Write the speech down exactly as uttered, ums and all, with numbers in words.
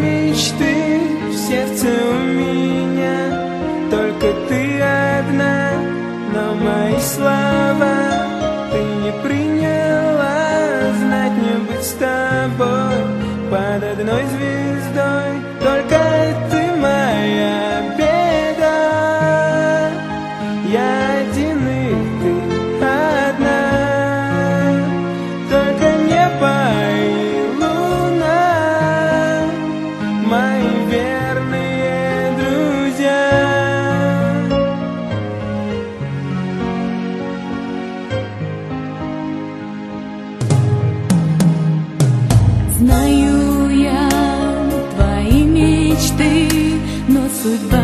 мечты в сердце у меня только ты одна, но мои слова ты не приняла. Знать мне быть с тобой под одной звездой, только ты моя беда. Я один и ты одна, только небо и луна мои верные друзья. Знаю я твои мечты, но судьба